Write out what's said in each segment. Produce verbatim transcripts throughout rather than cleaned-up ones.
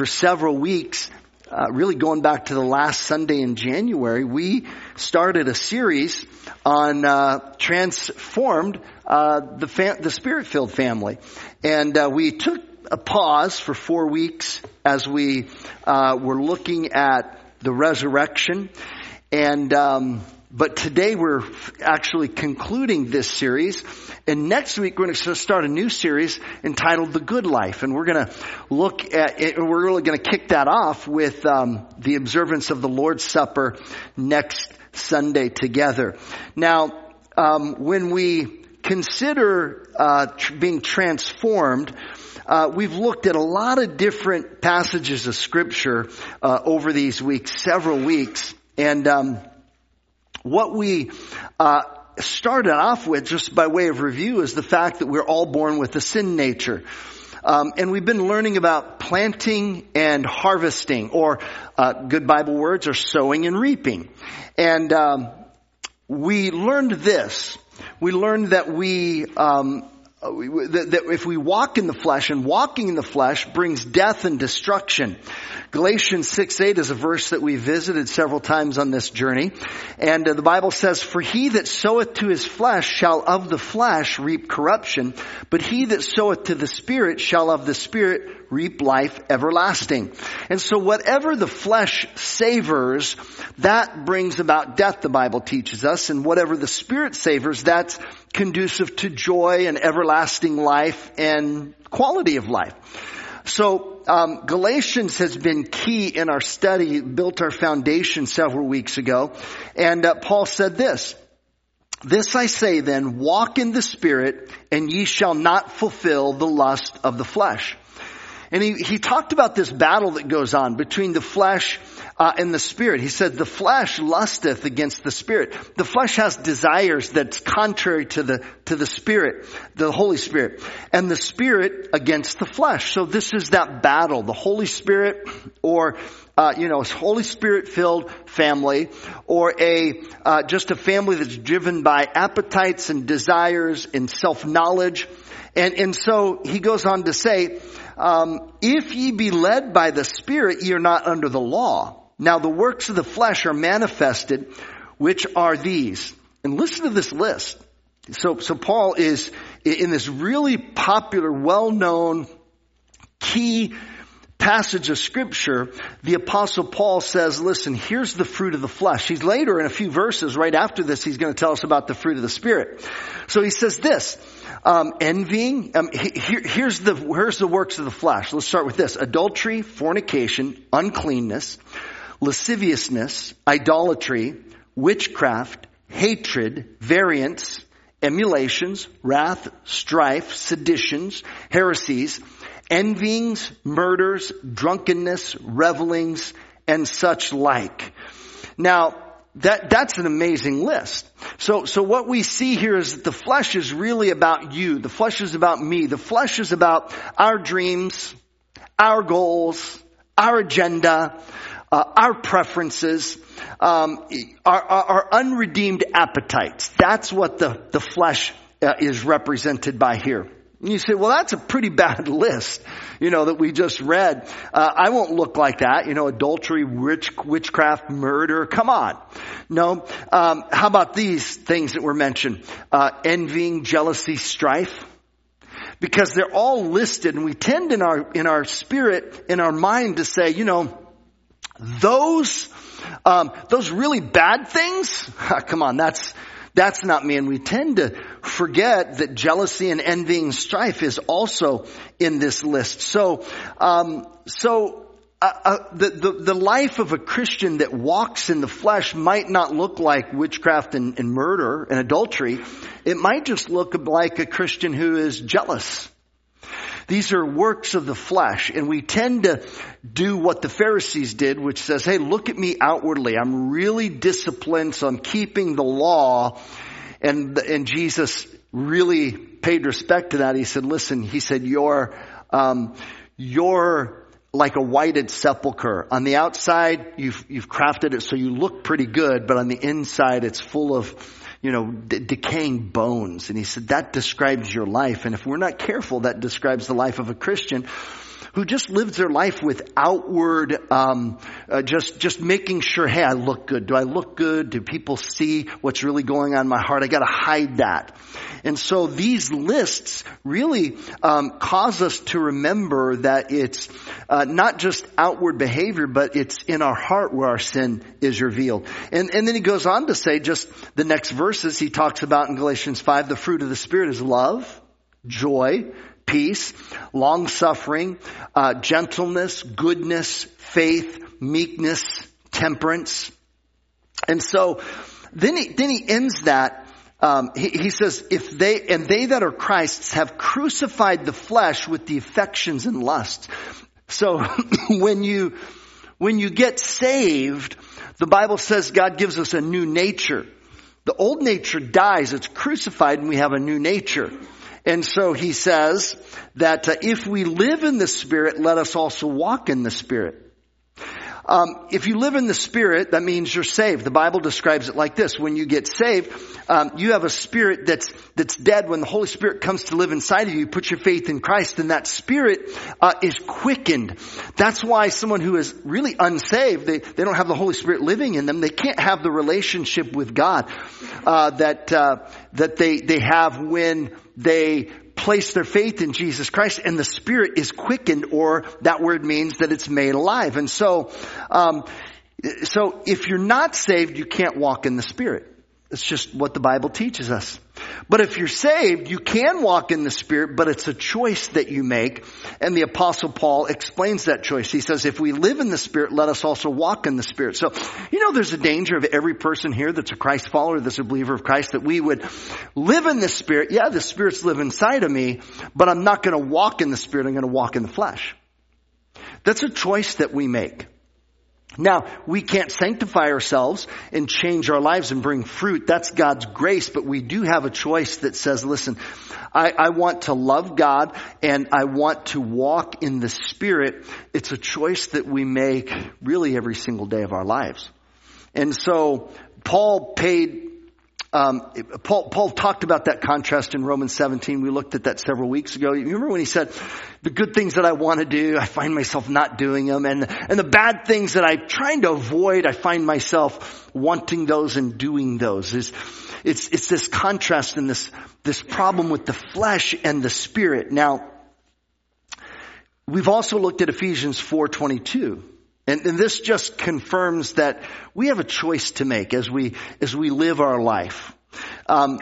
for several weeks, uh, really going back to the last Sunday in January, we started a series on uh, transformed uh, the fam- the Spirit-filled family, and uh, we took a pause for four weeks as we uh, were looking at the resurrection, and um, but today we're actually concluding this series, and next week we're going to start a new series entitled The Good Life, and we're going to look at it, and we're really going to kick that off with um, the observance of the Lord's Supper next Sunday together. Now, um, when we consider uh, tr- being transformed, Uh, we've looked at a lot of different passages of Scripture uh, over these weeks, several weeks. And um, what we uh, started off with, just by way of review, is the fact that we're all born with a sin nature. Um, and we've been learning about planting and harvesting, or uh, good Bible words are sowing and reaping. And um, we learned this. We learned that we... Um, that if we walk in the flesh, and walking in the flesh brings death and destruction. Galatians six eight is a verse that we visited several times on this journey. And uh, the Bible says, "For he that soweth to his flesh shall of the flesh reap corruption, but he that soweth to the Spirit shall of the Spirit reap life everlasting." And so whatever the flesh savors, that brings about death, the Bible teaches us. And whatever the Spirit savors, that's conducive to joy and everlasting life and quality of life. So um, Galatians has been key in our study, built our foundation several weeks ago. And uh, Paul said this, "This I say then, walk in the Spirit, and ye shall not fulfill the lust of the flesh." And he, he talked about this battle that goes on between the flesh uh, and the Spirit. He said, "The flesh lusteth against the Spirit." The flesh has desires that's contrary to the to the Spirit, the Holy Spirit, and the Spirit against the flesh. So this is that battle, the Holy Spirit, or uh, you know, Holy Spirit-filled family, or a uh, just a family that's driven by appetites and desires and self-knowledge. And and so he goes on to say, um, "If ye be led by the Spirit, ye are not under the law. Now the works of the flesh are manifested, which are these." And listen to this list. So so Paul is in this really popular, well-known, key passage of Scripture. The Apostle Paul says, listen, here's the fruit of the flesh. He's later, in a few verses right after this, he's going to tell us about the fruit of the Spirit. So he says this, um, envying, um, here, here's the, here's the works of the flesh. Let's start with this: adultery, fornication, uncleanness, lasciviousness, idolatry, witchcraft, hatred, variance, emulations, wrath, strife, seditions, heresies, envyings, murders, drunkenness, revelings, and such like. Now, that, that's an amazing list. So, so what we see here is that the flesh is really about you. The flesh is about me. The flesh is about our dreams, our goals, our agenda, uh, our preferences, um, our, our, our unredeemed appetites. That's what the, the flesh uh, is represented by here. And you say, well, that's a pretty bad list, you know, that we just read. Uh, I won't look like that, you know, adultery, witch, witchcraft, murder. Come on. No. Um, how about these things that were mentioned? Uh, envying, jealousy, strife. Because they're all listed, and we tend in our, in our spirit, in our mind to say, you know, those, um, those really bad things, come on, that's, That's not me. And we tend to forget that jealousy and envying and strife is also in this list. So, um, so, uh, uh, the, the, the life of a Christian that walks in the flesh might not look like witchcraft and, and murder and adultery. It might just look like a Christian who is jealous. These are works of the flesh, and we tend to do what the Pharisees did, which says, hey, look at me outwardly. I'm really disciplined, so I'm keeping the law. And, and Jesus really paid respect to that. He said, listen, he said, you're, um, you're like a whited sepulcher. On the outside, you've, you've crafted it so you look pretty good, but on the inside, it's full of, you know, d- decaying bones. And he said, that describes your life. And if we're not careful, that describes the life of a Christian. who just lives their life with outward, um, uh, just just making sure, hey, I look good. Do I look good? Do people see what's really going on in my heart? I got to hide that. And so these lists really um, cause us to remember that it's uh, not just outward behavior, but it's in our heart where our sin is revealed. And, and then he goes on to say, just the next verses, he talks about in Galatians five, the fruit of the Spirit is love, joy, peace, long-suffering, uh, gentleness, goodness, faith, meekness, temperance. And so then he, then he ends that. Um, he, he says, if they, and they that are Christ's have crucified the flesh with the affections and lusts. So when you, when you get saved, the Bible says God gives us a new nature. The old nature dies, it's crucified, and we have a new nature. And so he says that uh, if we live in the Spirit, let us also walk in the Spirit. Um, if you live in the Spirit, that means you're saved. The Bible describes it like this. When you get saved, um, you have a spirit that's that's dead. When the Holy Spirit comes to live inside of you, you put your faith in Christ, and that spirit uh, is quickened. That's why someone who is really unsaved, they, they don't have the Holy Spirit living in them. They can't have the relationship with God uh, that uh, that they they have when they place their faith in Jesus Christ, and the Spirit is quickened, or that word means that it's made alive. And so, um, so if you're not saved, you can't walk in the Spirit. It's just what the Bible teaches us. But if you're saved, you can walk in the Spirit, but it's a choice that you make. And the Apostle Paul explains that choice. He says, if we live in the Spirit, let us also walk in the Spirit. So, you know, there's a danger of every person here that's a Christ follower, that's a believer of Christ, that we would live in the Spirit. Yeah, the Spirit's live inside of me, but I'm not going to walk in the Spirit. I'm going to walk in the flesh. That's a choice that we make. Now, we can't sanctify ourselves and change our lives and bring fruit. That's God's grace. But we do have a choice that says, listen, I, I want to love God and I want to walk in the Spirit. It's a choice that we make really every single day of our lives. And so Paul paid Um, Paul, Paul talked about that contrast in Romans seventeen. We looked at that several weeks ago. You remember when he said, the good things that I want to do, I find myself not doing them. And, and the bad things that I'm trying to avoid, I find myself wanting those and doing those. It's, it's, it's this contrast and this, this problem with the flesh and the Spirit. Now, we've also looked at Ephesians four twenty-two. And, and this just confirms that we have a choice to make as we as we live our life. Um,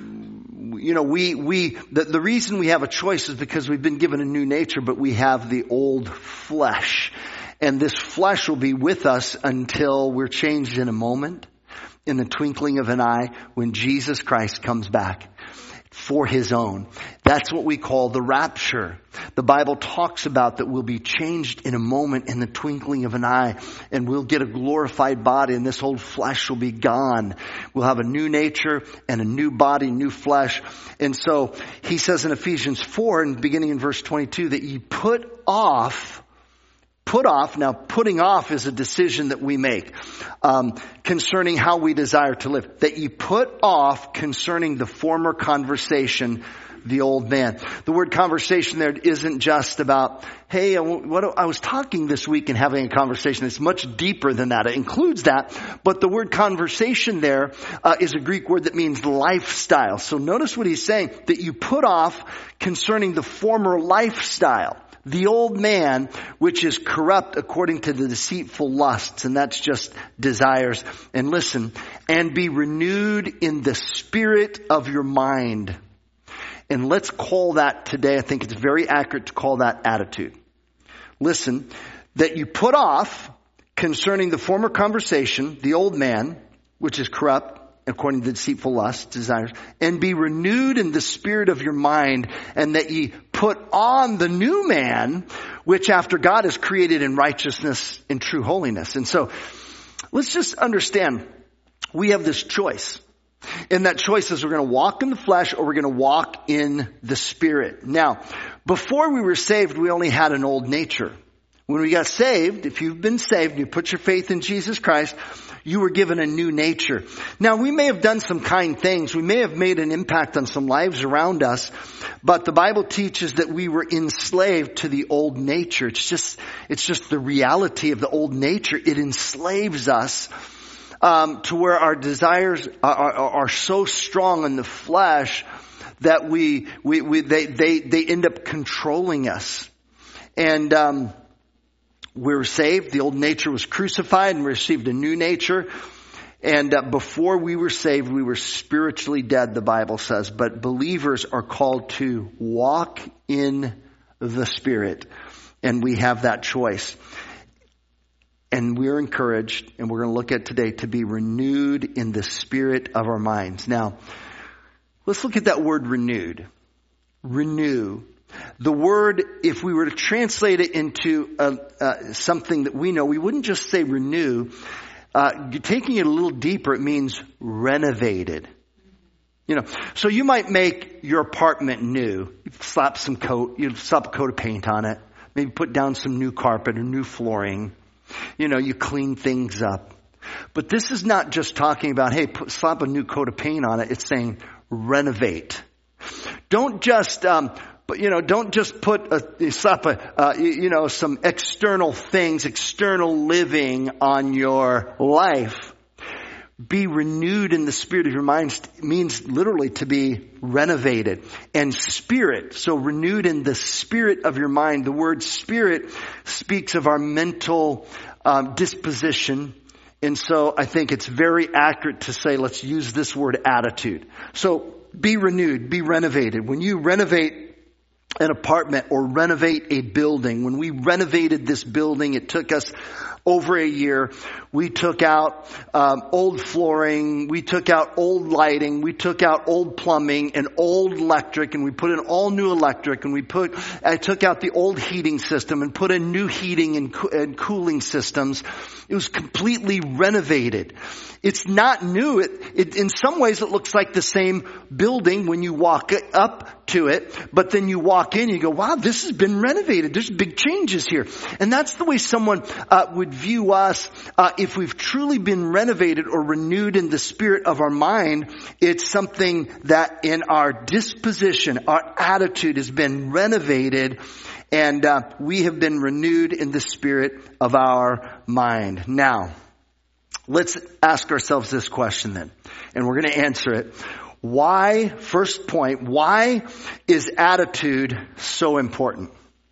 you know, we we the, the reason we have a choice is because we've been given a new nature, but we have the old flesh, and this flesh will be with us until we're changed in a moment, in the twinkling of an eye, when Jesus Christ comes back for his own. That's what we call the rapture. The Bible talks about that we'll be changed in a moment, in the twinkling of an eye, and we'll get a glorified body, and this old flesh will be gone. We'll have a new nature and a new body, new flesh. And so he says in Ephesians four, and beginning in verse twenty-two, that ye put off Put off, now putting off is a decision that we make um, concerning how we desire to live. That you put off concerning the former conversation, the old man. The word conversation there isn't just about, hey, I, what, I was talking this week and having a conversation. It's much deeper than that. It includes that. But the word conversation there uh, is a Greek word that means lifestyle. So notice what he's saying, that you put off concerning the former lifestyle. The old man, which is corrupt according to the deceitful lusts, and that's just desires. And listen, and be renewed in the spirit of your mind. And let's call that today, I think it's very accurate to call that attitude. Listen, that you put off concerning the former conversation, the old man, which is corrupt according to the deceitful lusts, desires, and be renewed in the spirit of your mind, and that ye put on the new man, which after God is created in righteousness and true holiness. And so let's just understand, we have this choice. And that choice is we're going to walk in the flesh or we're going to walk in the Spirit. Now, before we were saved, we only had an old nature. When we got saved, if you've been saved and you put your faith in Jesus Christ, you were given a new nature. Now, we may have done some kind things. We may have made an impact on some lives around us, but the Bible teaches that we were enslaved to the old nature. It's just, it's just the reality of the old nature. It enslaves us um, to where our desires are, are, are so strong in the flesh that we, we, we they, they, they end up controlling us. And, um, we were saved. The old nature was crucified and we received a new nature. And uh, before we were saved, we were spiritually dead, the Bible says. But believers are called to walk in the Spirit. And we have that choice. And we're encouraged, and we're going to look at today, to be renewed in the spirit of our minds. Now, let's look at that word renewed. Renew. The word, if we were to translate it into uh, uh, something that we know, we wouldn't just say renew. Uh, taking it a little deeper, it means renovated. You know, so you might make your apartment new. You slap some coat, you slap a coat of paint on it. Maybe put down some new carpet or new flooring. You know, you clean things up. But this is not just talking about, hey, put, slap a new coat of paint on it. It's saying renovate. Don't just... Um, But, you know, don't just put a, slap a, uh, you know, some external things, external living on your life. Be renewed in the spirit of your mind means literally to be renovated. And spirit, so renewed in the spirit of your mind. The word spirit speaks of our mental um, disposition. And so I think it's very accurate to say, let's use this word attitude. So be renewed, be renovated. When you renovate an apartment or renovate a building. When we renovated this building, it took us over a year. We took out um, old flooring. We took out old lighting. We took out old plumbing and old electric, and we put in all new electric. And we put, I took out the old heating system and put in new heating and, co- and cooling systems. It was completely renovated. It's not new. It, it, in some ways, it looks like the same building when you walk up to it, but then you walk in and you go, wow, this has been renovated. There's big changes here. And that's the way someone uh, would view us uh, if we've truly been renovated or renewed in the spirit of our mind. It's something that in our disposition, our attitude has been renovated, and uh, we have been renewed in the spirit of our mind. Now, let's ask ourselves this question then, and we're going to answer it. Why, first point, why is attitude so important?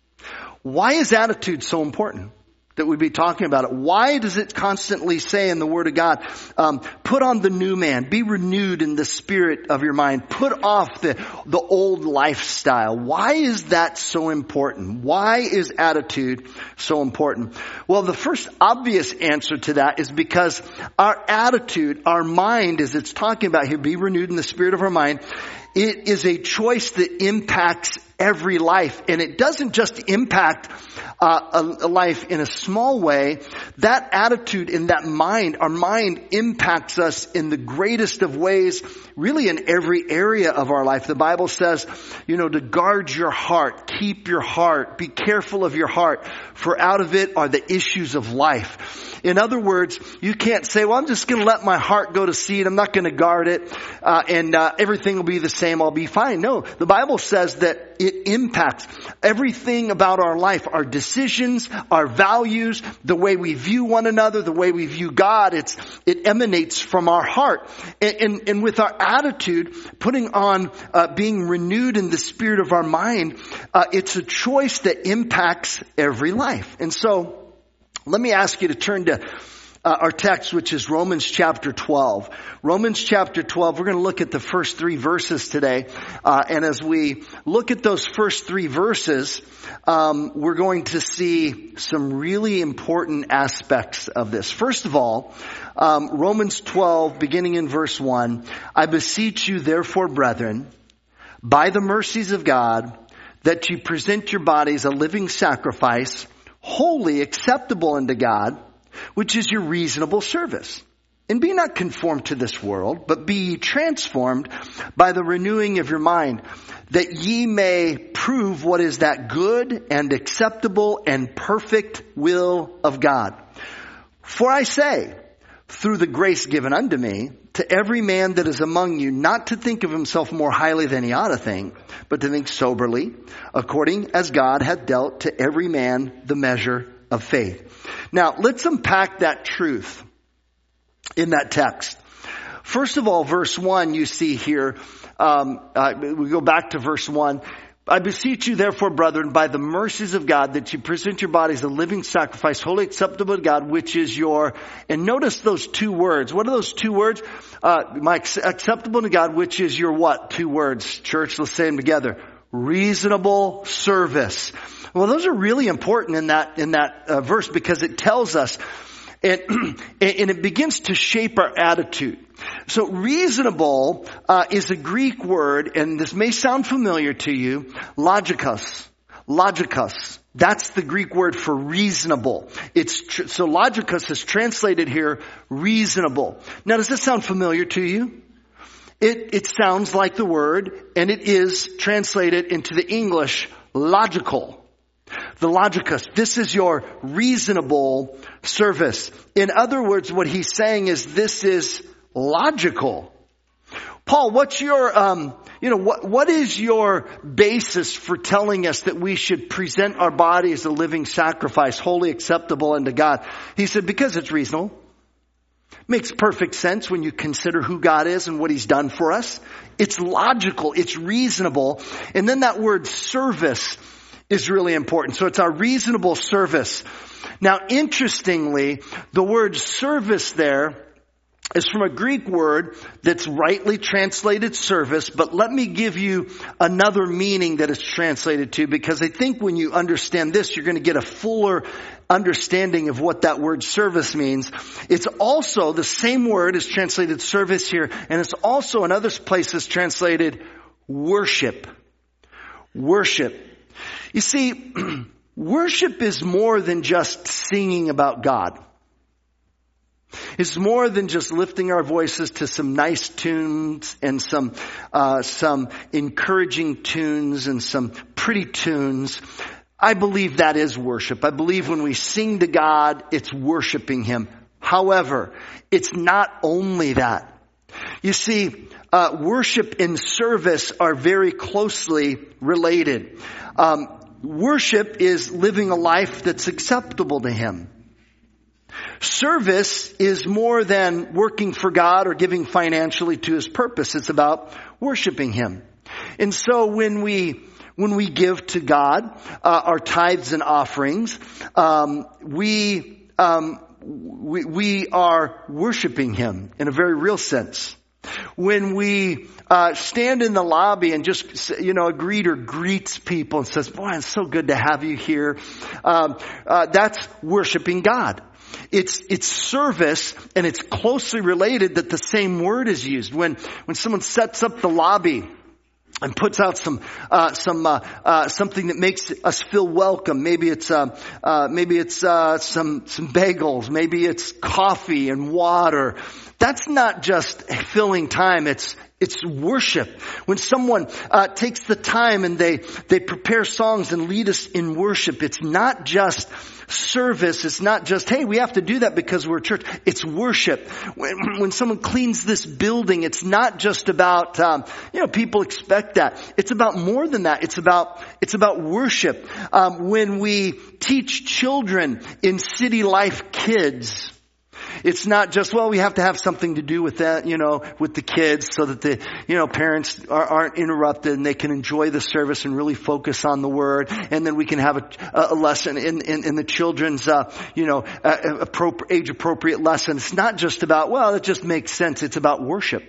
Why is attitude so important that we'd be talking about it? Why does it constantly say in the Word of God, um, put on the new man, be renewed in the spirit of your mind, put off the, the old lifestyle? Why is that so important? Why is attitude so important? Well, the first obvious answer to that is because our attitude, our mind, as it's talking about here, be renewed in the spirit of our mind, it is a choice that impacts every life. And it doesn't just impact uh, a, a life in a small way. That attitude in that mind, our mind impacts us in the greatest of ways, really in every area of our life. The Bible says, you know, to guard your heart, keep your heart, be careful of your heart, for out of it are the issues of life. In other words, you can't say, well, I'm just going to let my heart go to seed. I'm not going to guard it, uh, and uh, everything will be the same. I'll be fine. No, the Bible says that it impacts everything about our life, our decisions, our values, the way we view one another, the way we view God. It's it emanates from our heart. And, and, and with our attitude, putting on uh, being renewed in the spirit of our mind, uh, it's a choice that impacts every life. And so, let me ask you to turn to uh, our text, which is Romans chapter twelve. Romans chapter twelve, we're going to look at the first three verses today. Uh, and as we look at those first three verses, um, we're going to see some really important aspects of this. First of all, um, Romans twelve, beginning in verse one, I beseech you therefore, brethren, by the mercies of God, that you present your bodies a living sacrifice, holy, acceptable unto God, which is your reasonable service. And be not conformed to this world, but be ye transformed by the renewing of your mind, that ye may prove what is that good and acceptable and perfect will of God. For I say, through the grace given unto me, to every man that is among you, not to think of himself more highly than he ought to think, but to think soberly, according as God hath dealt to every man the measure of faith. Now, let's unpack that truth in that text. First of all, verse one, you see here, um, uh, we go back to verse one. I beseech you, therefore, brethren, by the mercies of God, that you present your bodies a living sacrifice, wholly acceptable to God, which is your, and notice those two words. What are those two words? Uh, my acceptable to God, which is your what? Two words, church, let's say them together. Reasonable service. Well, those are really important in that, in that uh, verse, because it tells us, and, and it begins to shape our attitude. So reasonable uh, is a Greek word, and this may sound familiar to you, logikos. Logikos. That's the Greek word for reasonable. It's tr- so logikos is translated here reasonable. Now, does this sound familiar to you? It, it sounds like the word, and it is translated into the English logical. The logikos. This is your reasonable service. In other words, what he's saying is this is logical. Paul, what's your, um, you know, what, what is your basis for telling us that we should present our body as a living sacrifice, wholly acceptable unto God? He said, because it's reasonable. Makes perfect sense when you consider who God is and what he's done for us. It's logical. It's reasonable. And then that word service is really important. So it's our reasonable service. Now, interestingly, the word service there is from a Greek word that's rightly translated service, but let me give you another meaning that it's translated to, because I think when you understand this, you're going to get a fuller understanding of what that word service means. It's also the same word is translated service here, and it's also in other places translated worship. Worship. You see, worship is more than just singing about God. It's more than just lifting our voices to some nice tunes and some uh, some encouraging tunes and some pretty tunes. I believe that is worship. I believe when we sing to God, it's worshiping Him. However, it's not only that. You see, uh, worship and service are very closely related. Um, worship is living a life that's acceptable to Him. Service is more than working for God or giving financially to His purpose. It's about worshiping Him. And so when we when we give to God uh, our tithes and offerings, um, we, um, we we are worshiping Him in a very real sense. When we uh, stand in the lobby and just, you know, a greeter greets people and says, "Boy, it's so good to have you here," um, uh, that's worshiping God. It's, it's service, and it's closely related that the same word is used. When, when someone sets up the lobby and puts out some, uh, some, uh, uh, something that makes us feel welcome. Maybe it's, uh, uh, maybe it's, uh, some, some bagels. Maybe it's coffee and water. That's not just filling time. It's, it's worship. When someone, uh, takes the time and they, they prepare songs and lead us in worship, it's not just service. It's not just, hey, we have to do that because we're a church. It's worship. When, when someone cleans this building, it's not just about, um, you know, people expect that. It's about more than that. It's about, it's about worship. Um, when we teach children in City Life Kids, it's not just, well, we have to have something to do with that, you know, with the kids so that the, you know, parents are, aren't interrupted and they can enjoy the service and really focus on the word. And then we can have a, a lesson in, in, in the children's, uh, you know, uh, age appropriate lesson. It's not just about, well, it just makes sense. It's about worship.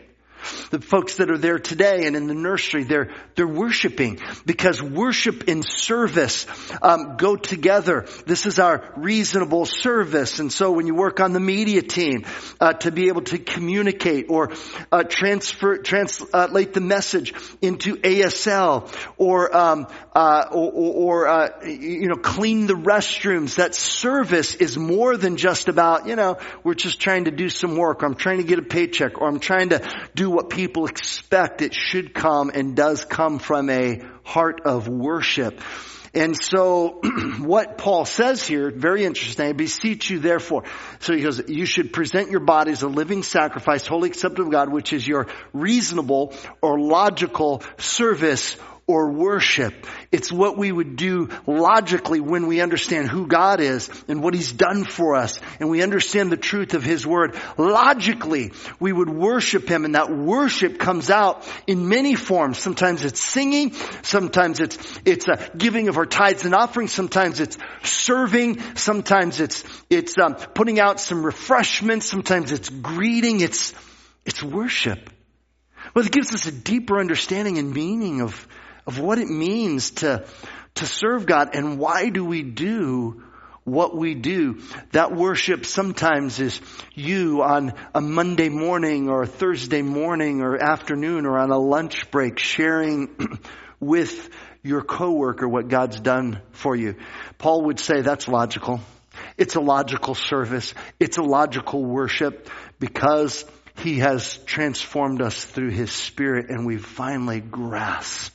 The folks that are there today and in the nursery, they're, they're worshiping, because worship and service um, go together. This is our reasonable service. And so when you work on the media team, uh, to be able to communicate or uh, transfer, translate the message into A S L, or, um, uh, or, or uh, you know, clean the restrooms, that service is more than just about, you know, we're just trying to do some work, or I'm trying to get a paycheck, or I'm trying to do what people expect. It should come and does come from a heart of worship. And so what Paul says here, very interesting, I beseech you therefore. So he goes, you should present your bodies a living sacrifice, wholly acceptable to God, which is your reasonable or logical service or worship. It's what we would do logically when we understand who God is and what He's done for us, and we understand the truth of His Word. Logically, we would worship Him, and that worship comes out in many forms. Sometimes it's singing, sometimes it's it's a giving of our tithes and offerings, sometimes it's serving, sometimes it's it's um, putting out some refreshments, sometimes it's greeting, it's it's worship. Well, it gives us a deeper understanding and meaning of of what it means to, to serve God, and why do we do what we do. That worship sometimes is you on a Monday morning or a Thursday morning or afternoon or on a lunch break sharing with your coworker what God's done for you. Paul would say that's logical. It's a logical service. It's a logical worship, because He has transformed us through His Spirit, and we've finally grasped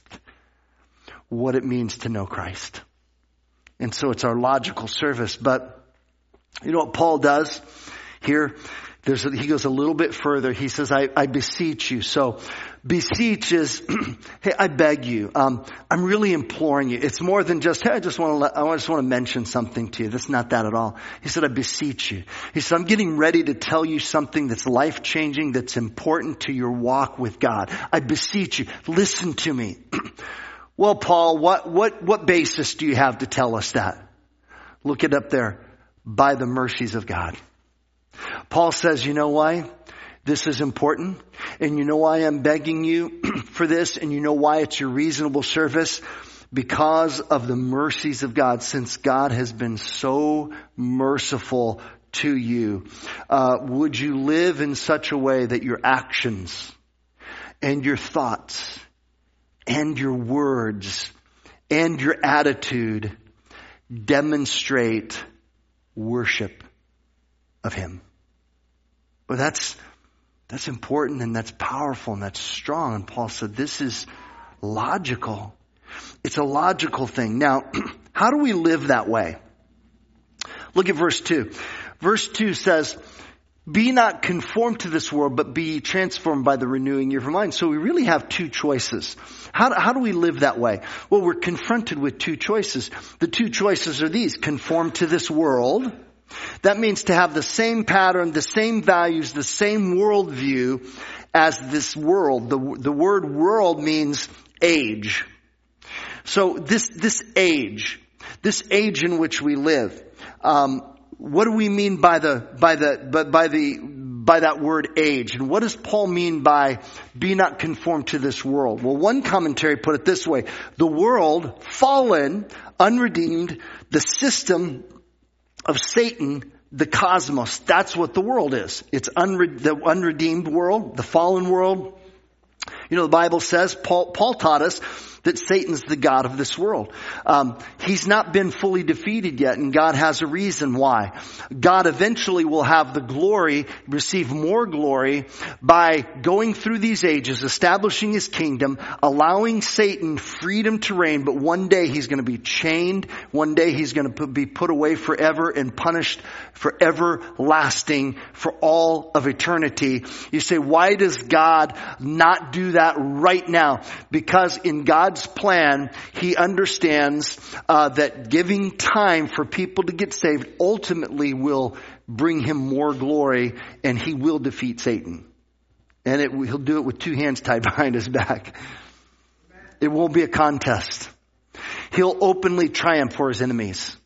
what it means to know Christ. And so it's our logical service. But you know what Paul does here? There's a, he goes a little bit further. He says, I, I beseech you. So beseech is, hey, I beg you. Um, I'm really imploring you. It's more than just, hey, I just want to let, I just want to mention something to you. That's not that at all. He said, I beseech you. He said, I'm getting ready to tell you something that's life-changing, that's important to your walk with God. I beseech you. Listen to me. Well, Paul, what, what, what basis do you have to tell us that? Look it up there. By the mercies of God. Paul says, you know why this is important? And you know why I'm begging you for this? And you know why it's your reasonable service? Because of the mercies of God, since God has been so merciful to you. Uh, would you live in such a way that your actions and your thoughts and your words and your attitude demonstrate worship of Him? Well, that's that's important, and that's powerful, and that's strong. And Paul said this is logical. It's a logical thing. Now, how do we live that way? Look at verse two. Verse two says, be not conformed to this world, but be transformed by the renewing of your mind. So we really have two choices. How do, how do we live that way? Well, we're confronted with two choices. The two choices are these: conform to this world. That means to have the same pattern, the same values, the same worldview as this world. The, the word world means age. So this, this age, this age in which we live, um, what do we mean by the, by the, by, by the, by that word age? And what does Paul mean by be not conformed to this world? Well, one commentary put it this way: the world, fallen, unredeemed, the system of Satan, the cosmos. That's what the world is. It's unre- the unredeemed world, the fallen world. You know, the Bible says, Paul, Paul taught us that Satan's the god of this world. Um, he's not been fully defeated yet, and God has a reason why. God eventually will have the glory, receive more glory by going through these ages, establishing His kingdom, allowing Satan freedom to reign. But one day he's going to be chained. One day he's going to be put away forever and punished for everlasting, for all of eternity. You say, why does God not do that right now? Because in God's plan, He understands uh, that giving time for people to get saved ultimately will bring Him more glory, and He will defeat Satan. And it, He'll do it with two hands tied behind His back. It won't be a contest. He'll openly triumph for His enemies.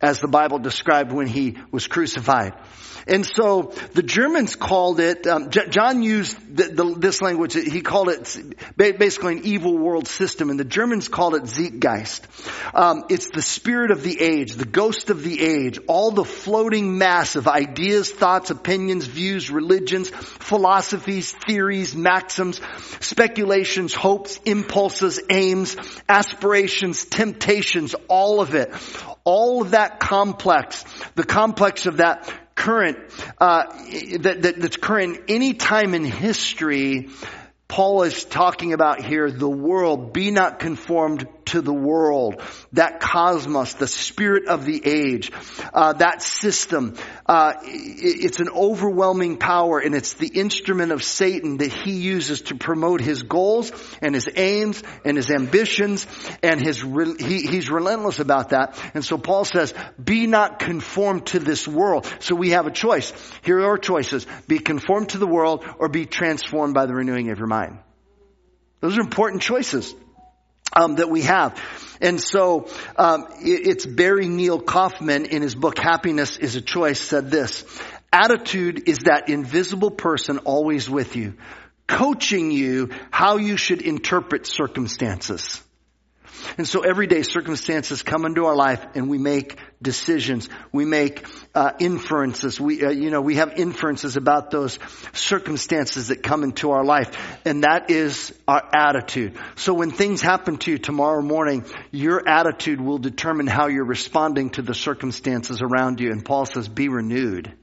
as the Bible described when he was crucified. And so the Germans called it, um, J- John used the, the, this language, he called it basically an evil world system, and the Germans called it Zeitgeist. Um, it's the spirit of the age, the ghost of the age, all the floating mass of ideas, thoughts, opinions, views, religions, philosophies, theories, maxims, speculations, hopes, impulses, aims, aspirations, temptations, all of it. All of that complex, the complex of that current, uh, that, that, that's current any time in history. Paul is talking about here the world. Be not conformed to the world. That cosmos, the spirit of the age, uh, that system, uh, it's an overwhelming power, and it's the instrument of Satan that he uses to promote his goals and his aims and his ambitions, and his, he, he's relentless about that. And so Paul says, be not conformed to this world. So we have a choice. Here are our choices. Be conformed to the world or be transformed by the renewing of your mind. Those are important choices um, that we have. And so um, it, it's Barry Neil Kaufman in his book, Happiness is a Choice, said this: attitude is that invisible person always with you, coaching you how you should interpret circumstances. And so every day circumstances come into our life and we make decisions. We make uh, inferences. We, uh, you know, we have inferences about those circumstances that come into our life. And that is our attitude. So when things happen to you tomorrow morning, your attitude will determine how you're responding to the circumstances around you. And Paul says, be renewed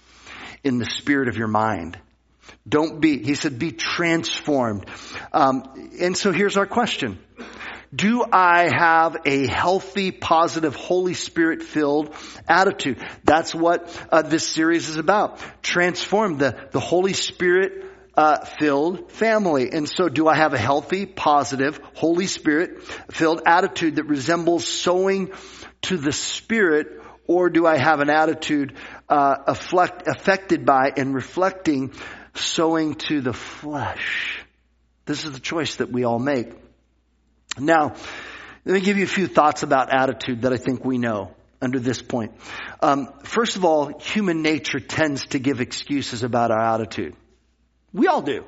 in the spirit of your mind. Don't be, he said, be transformed. Um, and so here's our question. Do I have a healthy, positive, Holy Spirit-filled attitude? That's what uh, this series is about. Transform the, the Holy Spirit-filled uh, family. And so do I have a healthy, positive, Holy Spirit-filled attitude that resembles sowing to the Spirit, or do I have an attitude uh, affect, affected by and reflecting sowing to the flesh? This is the choice that we all make. Now, let me give you a few thoughts about attitude that I think we know under this point. Um, first of all, human nature tends to give excuses about our attitude. We all do.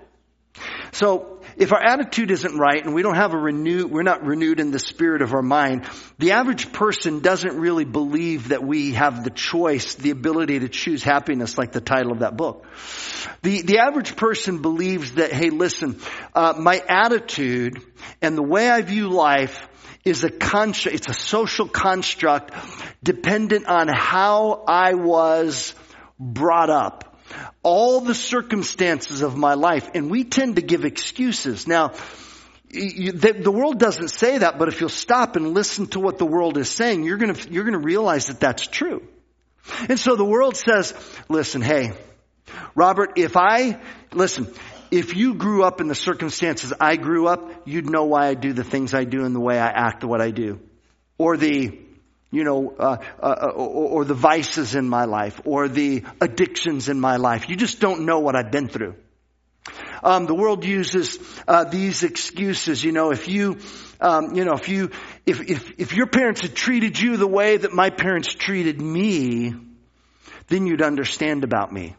So if our attitude isn't right and we don't have a renew, we're not renewed in the spirit of our mind, the average person doesn't really believe that we have the choice, the ability to choose happiness, like the title of that book. The, the average person believes that, hey, listen, uh, my attitude and the way I view life is a construct, it's a social construct dependent on how I was brought up. All the circumstances of my life. And we tend to give excuses. Now, you, the, the world doesn't say that, but if you'll stop and listen to what the world is saying, you're going to, you're going to realize that that's true. And so the world says, listen, hey, Robert, if I, listen, if you grew up in the circumstances I grew up, you'd know why I do the things I do and the way I act what I do. Or the, you know, uh, uh, or, or the vices in my life, or the addictions in my life. You just don't know what I've been through. Um, the world uses uh, these excuses. You know, if you, um, you know, if you, if if if your parents had treated you the way that my parents treated me, then you'd understand about me.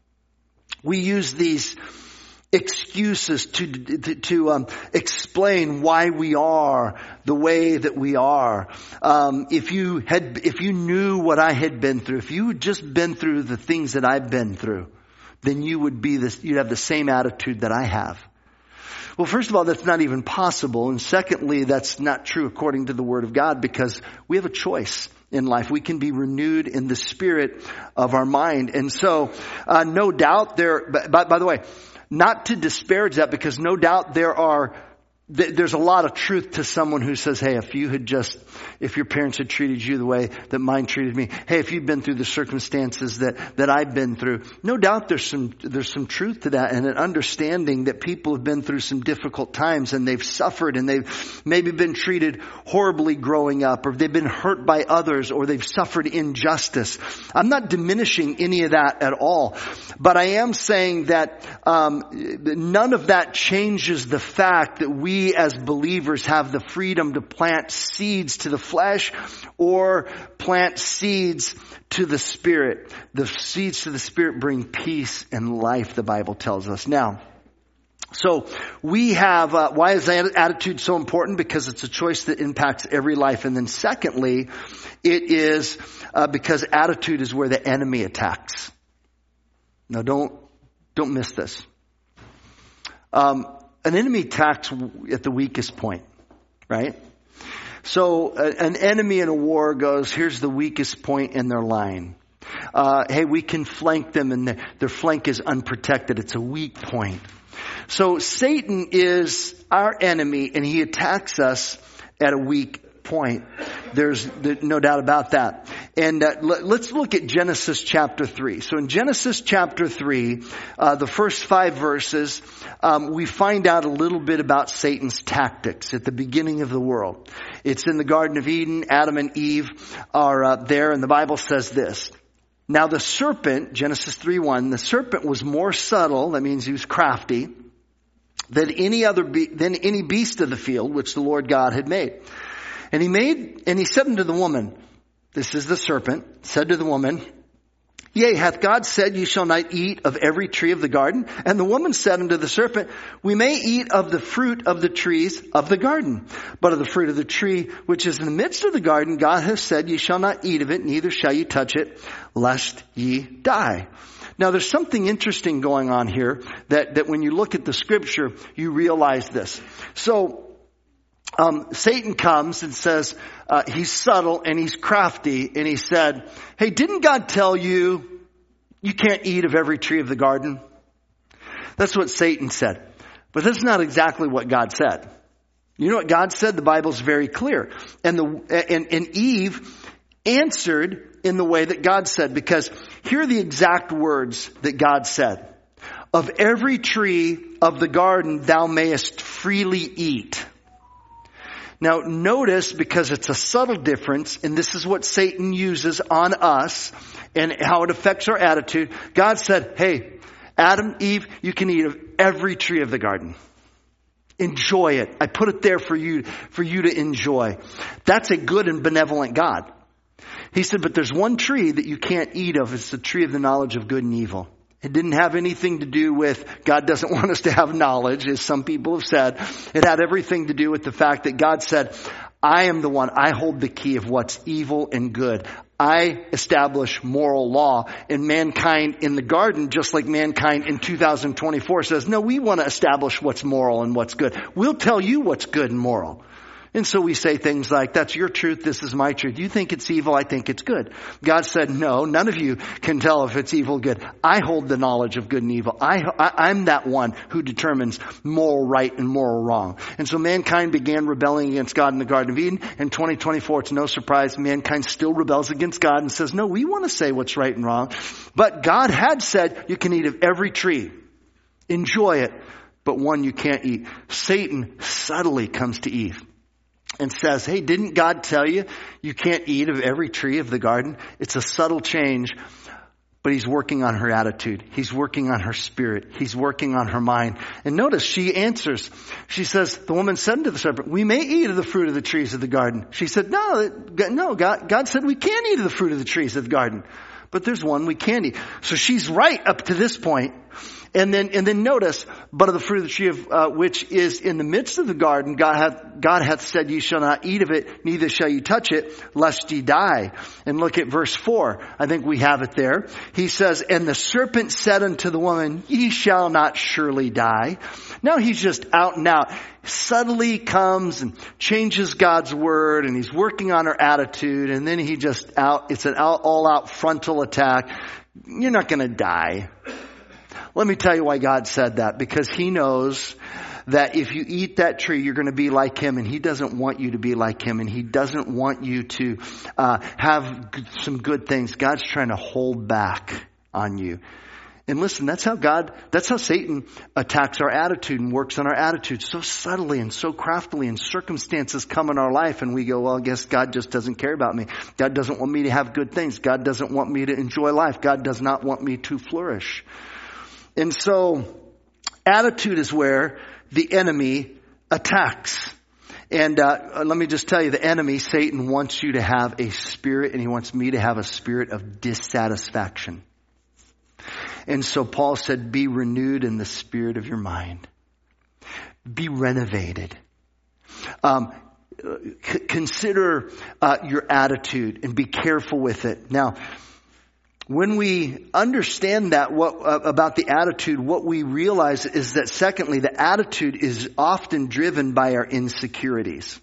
We use these excuses to to, to um, explain why we are the way that we are. Um, if you had, if you knew what I had been through, if you had just been through the things that I've been through, then you would be this. You'd have the same attitude that I have. Well, first of all, that's not even possible, and secondly, that's not true according to the Word of God, because we have a choice in life. We can be renewed in the spirit of our mind, and so uh, no doubt there. By, by the way. Not to disparage that, because no doubt there are, there's a lot of truth to someone who says, hey, if you had just, if your parents had treated you the way that mine treated me, hey, if you'd been through the circumstances that, that I've been through, no doubt there's some, there's some truth to that, and an understanding that people have been through some difficult times and they've suffered and they've maybe been treated horribly growing up, or they've been hurt by others, or they've suffered injustice. I'm not diminishing any of that at all, but I am saying that um, none of that changes the fact that we we as believers have the freedom to plant seeds to the flesh or plant seeds to the Spirit. The seeds to the Spirit bring peace and life, the Bible tells us. Now, so we have, uh, why is attitude so important? Because it's a choice that impacts every life. And then secondly, it is uh, because attitude is where the enemy attacks. Now don't, don't miss this. Um, an enemy attacks at the weakest point, right? So uh, an enemy in a war goes, here's the weakest point in their line. Uh, hey, we can flank them and the, their flank is unprotected. It's a weak point. So Satan is our enemy and he attacks us at a weak point. There's no doubt about that. And uh, let's look at Genesis chapter three. So in Genesis chapter three, uh, the first five verses, um, we find out a little bit about Satan's tactics at the beginning of the world. It's in the Garden of Eden. Adam and Eve are uh, there, and the Bible says this. Now the serpent, Genesis three one, the serpent was more subtle, that means he was crafty, than any other be- than any beast of the field which the Lord God had made. And he made, and he said unto the woman, this is the serpent, said to the woman, Yea, hath God said, ye shall not eat of every tree of the garden? And the woman said unto the serpent, We may eat of the fruit of the trees of the garden. But of the fruit of the tree which is in the midst of the garden, God hath said, Ye shall not eat of it, neither shall ye touch it, lest ye die. Now there's something interesting going on here that, that when you look at the scripture, you realize this. So, Um, Satan comes and says, uh, he's subtle and he's crafty, and he said, hey, didn't God tell you, you can't eat of every tree of the garden? That's what Satan said. But that's not exactly what God said. You know what God said? The Bible's very clear. And the, and, and Eve answered in the way that God said, because here are the exact words that God said. Of every tree of the garden thou mayest freely eat. Now notice, because it's a subtle difference, and this is what Satan uses on us and how it affects our attitude. God said, hey, Adam, Eve, you can eat of every tree of the garden. Enjoy it. I put it there for you, for you to enjoy. That's a good and benevolent God. He said, but there's one tree that you can't eat of. It's the tree of the knowledge of good and evil. It didn't have anything to do with God doesn't want us to have knowledge, as some people have said. It had everything to do with the fact that God said, I am the one. I hold the key of what's evil and good. I establish moral law. And mankind in the garden, just like mankind in two thousand twenty-four, says, no, we want to establish what's moral and what's good. We'll tell you what's good and moral. And so we say things like, that's your truth, this is my truth. You think it's evil, I think it's good. God said, no, none of you can tell if it's evil or good. I hold the knowledge of good and evil. I, I, I'm that one who determines moral right and moral wrong. And so mankind began rebelling against God in the Garden of Eden. In twenty twenty-four, it's no surprise, mankind still rebels against God and says, no, we want to say what's right and wrong. But God had said, you can eat of every tree. Enjoy it. But one you can't eat. Satan subtly comes to Eve and says, hey, didn't God tell you you can't eat of every tree of the garden? It's a subtle change, but he's working on her attitude. He's working on her spirit. He's working on her mind. And notice she answers. She says, the woman said to the serpent, we may eat of the fruit of the trees of the garden. She said, no, no, God, God said we can't eat of the fruit of the trees of the garden. But there's one we can eat. So she's right up to this point. And then, and then notice, but of the fruit of the tree of, uh, which is in the midst of the garden, God hath, God hath said, ye shall not eat of it, neither shall you touch it, lest ye die. And look at verse four. I think we have it there. He says, and the serpent said unto the woman, ye shall not surely die. Now he's just out and out. Subtly comes and changes God's word, and he's working on her attitude, and then he just out, it's an out, all out frontal attack. You're not going to die. Let me tell you why God said that. Because he knows that if you eat that tree, you're going to be like him. And he doesn't want you to be like him. And he doesn't want you to uh, have some good things. God's trying to hold back on you. And listen, that's how God, that's how Satan attacks our attitude and works on our attitude so subtly and so craftily, and circumstances come in our life and we go, well, I guess God just doesn't care about me. God doesn't want me to have good things. God doesn't want me to enjoy life. God does not want me to flourish. And so attitude is where the enemy attacks. And uh, let me just tell you, the enemy, Satan, wants you to have a spirit, and he wants me to have a spirit of dissatisfaction. And so Paul said, be renewed in the spirit of your mind. Be renovated. Um, c- consider uh, your attitude and be careful with it. Now, when we understand that what uh, about the attitude, what we realize is that secondly, the attitude is often driven by our insecurities.